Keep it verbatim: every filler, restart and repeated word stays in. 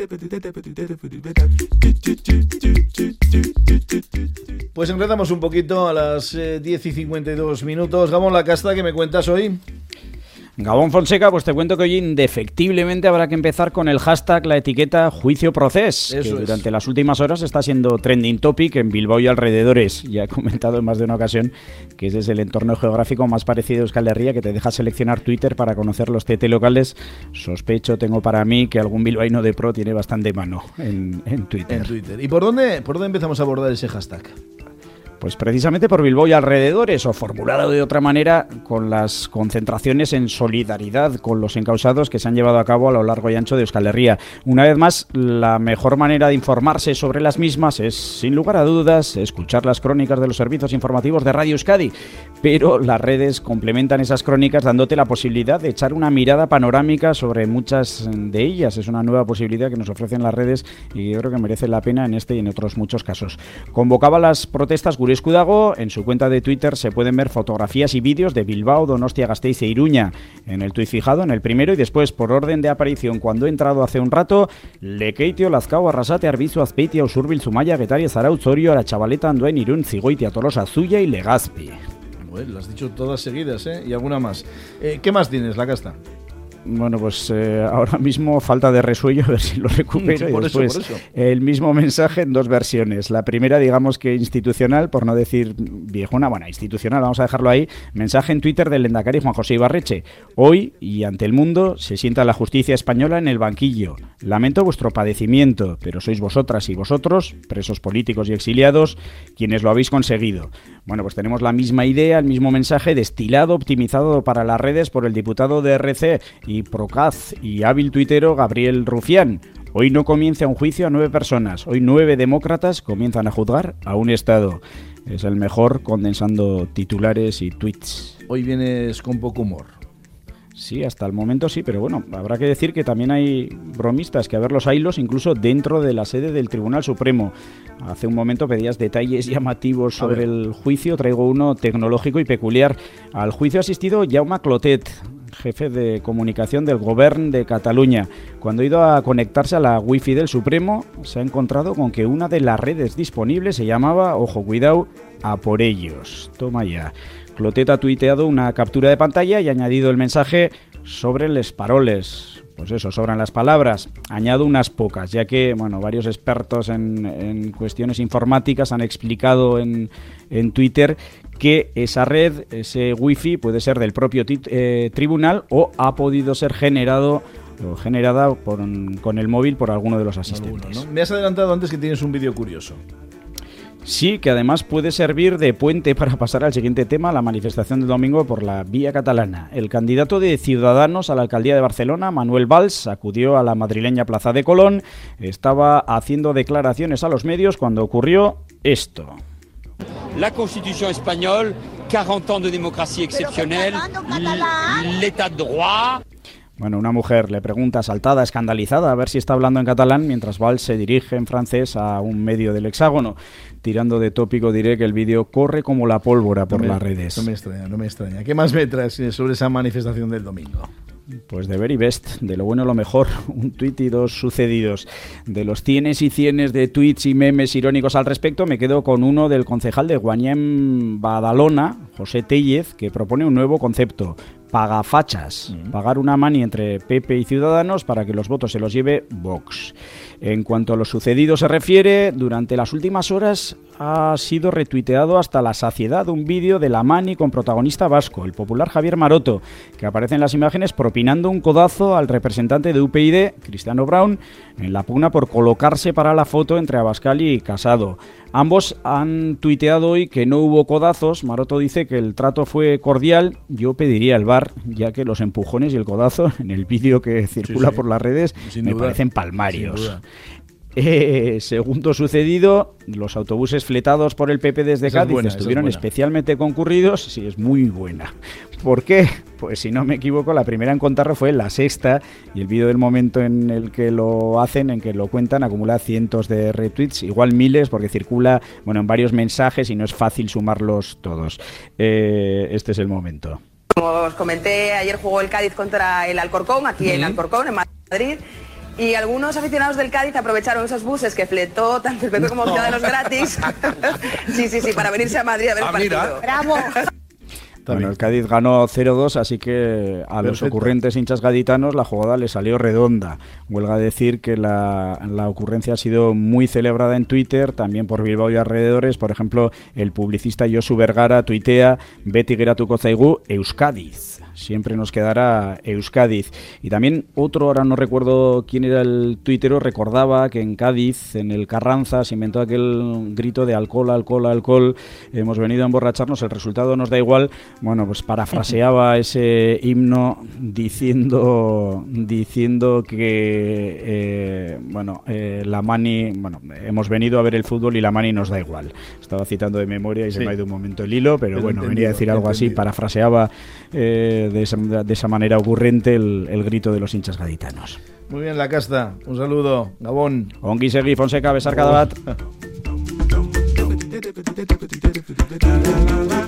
Pues empezamos un poquito a las eh, diez y cincuenta y dos minutos. Gabón Lacasta, ¿qué me cuentas hoy? Gabón Fonseca, pues te cuento que hoy indefectiblemente habrá que empezar con el hashtag, la etiqueta Juicio Procés, que durante las últimas horas está siendo trending topic en Bilbao y alrededores. Ya he comentado en más de una ocasión que ese es el entorno geográfico más parecido a Euskal Herria, que te deja seleccionar Twitter para conocer los T T locales. Sospecho, tengo para mí, que algún bilbaíno de pro tiene bastante mano en, en Twitter. En Twitter. ¿Y por dónde, por dónde empezamos a abordar ese hashtag? Pues precisamente por Bilbao y alrededores, o formulado de otra manera, con las concentraciones en solidaridad con los encausados que se han llevado a cabo a lo largo y ancho de Euskal Herria. Una vez más, la mejor manera de informarse sobre las mismas es, sin lugar a dudas, escuchar las crónicas de los servicios informativos de Radio Euskadi, pero las redes complementan esas crónicas dándote la posibilidad de echar una mirada panorámica sobre muchas de ellas. Es una nueva posibilidad que nos ofrecen las redes y yo creo que merece la pena en este y en otros muchos casos. Convocaba las protestas Gure Eskudago. En su cuenta de Twitter se pueden ver fotografías y vídeos de Bilbao, Donostia, Gasteiz e Iruña. En el tuit fijado, en el primero, y después, por orden de aparición, cuando he entrado hace un rato, Lekeitio, Lazkao, Arrasate, Arbizu, Azpeitia, Usurbil, Zumaya, Getaria, Zarautz, Orio, Arachavaleta, Andoain, Irún, Zigoitia, Tolosa, Zuya y Legazpi. Bueno, lo has dicho todas seguidas, ¿eh? Y alguna más. Eh, ¿Qué más tienes, Lacasta? Bueno, pues eh, ahora mismo falta de resuello, a ver si lo recupero. Sí, por y después eso, por eso. El mismo mensaje en dos versiones. La primera, digamos que institucional, por no decir viejuna, bueno, institucional, vamos a dejarlo ahí. Mensaje en Twitter del lehendakari Juan José Ibarretxe. Hoy y ante el mundo se sienta la justicia española en el banquillo. Lamento vuestro padecimiento, pero sois vosotras y vosotros, presos políticos y exiliados, quienes lo habéis conseguido. Bueno, pues tenemos la misma idea, el mismo mensaje destilado, optimizado para las redes por el diputado de R C y Procaz y hábil tuitero Gabriel Rufián. Hoy no comienza un juicio a nueve personas, hoy nueve demócratas comienzan a juzgar a un Estado. Es el mejor condensando titulares y tweets. Hoy vienes con poco humor. Sí, hasta el momento sí, pero bueno, habrá que decir que también hay bromistas, que a ver los haylos incluso dentro de la sede del Tribunal Supremo. Hace un momento pedías detalles llamativos sobre el juicio, traigo uno tecnológico y peculiar. Al juicio ha asistido Jaume Clotet, jefe de comunicación del Govern de Cataluña. Cuando ha ido a conectarse a la wifi del Supremo, se ha encontrado con que una de las redes disponibles se llamaba, ojo, cuidado, A por ellos. Toma ya. Clotet ha tuiteado una captura de pantalla y ha añadido el mensaje sobre les paroles. Pues eso, sobran las palabras. Añado unas pocas, ya que bueno, varios expertos en, en cuestiones informáticas han explicado en, en Twitter que esa red, ese wifi, puede ser del propio tit- eh, tribunal o ha podido ser generado o generada por, con el móvil por alguno de los asistentes. Alguno, ¿no? Me has adelantado antes que tienes un vídeo curioso. Sí, que además puede servir de puente para pasar al siguiente tema, la manifestación del domingo por la vía catalana. El candidato de Ciudadanos a la alcaldía de Barcelona, Manuel Valls, acudió a la madrileña Plaza de Colón. Estaba haciendo declaraciones a los medios cuando ocurrió esto. La Constitución española, cuarenta años de democracia excepcional, l'état de droit. Bueno, una mujer le pregunta asaltada, escandalizada, a ver si está hablando en catalán, mientras Valls se dirige en francés a un medio del Hexágono. Tirando de tópico, diré que el vídeo corre como la pólvora por no me, las redes. No me extraña, no me extraña. ¿Qué más me traes sobre esa manifestación del domingo? Pues de very best, de lo bueno lo mejor, un tuit y dos sucedidos. De los cienes y cienes de tweets y memes irónicos al respecto, me quedo con uno del concejal de Guanyem Badalona, José Tellez, que propone un nuevo concepto. Pagafachas, uh-huh. Pagar una mani entre P P y Ciudadanos para que los votos se los lleve Vox. En cuanto a lo sucedido se refiere, durante las últimas horas ha sido retuiteado hasta la saciedad un vídeo de la mani con protagonista vasco, el popular Javier Maroto, que aparece en las imágenes propinando un codazo al representante de U P YD, Cristiano Brown, en la pugna por colocarse para la foto entre Abascal y Casado. Ambos han tuiteado hoy que no hubo codazos. Maroto dice que el trato fue cordial. Yo pediría el V A R, ya que los empujones y el codazo en el vídeo que circula sí, sí. por las redes Sin me duda. parecen palmarios. Eh, segundo sucedido, los autobuses fletados por el P P desde esa Cádiz buena, estuvieron especialmente concurridos. Sí, es muy buena. ¿Por qué? Pues si no me equivoco, la primera en contarlo fue La Sexta, y el vídeo del momento en el que lo hacen, en que lo cuentan, acumula cientos de retweets, igual miles, porque circula bueno en varios mensajes y no es fácil sumarlos todos. Eh, este es el momento. Como os comenté, ayer jugó el Cádiz contra el Alcorcón, aquí uh-huh. en Alcorcón, en Madrid. Y algunos aficionados del Cádiz aprovecharon esos buses que fletó tanto el P P como Ciudadanos gratis. Sí, sí, sí, para venirse a Madrid a ver el partido. Ah, ¡Bravo! Bueno, el Cádiz ganó cero dos, así que a Perfecto. Los ocurrentes hinchas gaditanos la jugada le salió redonda. Huelga decir que la, la ocurrencia ha sido muy celebrada en Twitter, también por Bilbao y alrededores. Por ejemplo, el publicista Josu Vergara tuitea: Beti geratuko zaigu Euskadiz. Siempre nos quedará Euskadiz. Y también otro, ahora no recuerdo quién era el tuitero, recordaba que en Cádiz, en el Carranza, se inventó aquel grito de alcohol, alcohol, alcohol, hemos venido a emborracharnos, el resultado nos da igual. Bueno, pues parafraseaba ese himno diciendo diciendo que eh, bueno, eh, la Mani, bueno, hemos venido a ver el fútbol y la Mani nos da igual. Estaba citando de memoria y sí. se me ha ido un momento el hilo, pero, pero bueno, venía a decir algo entendido. Así, parafraseaba eh, de, esa, de esa manera ocurrente el, el grito de los hinchas gaditanos. Muy bien, La Casta, un saludo, Gabón. Ongi segi, Fonseca, besar cada bat.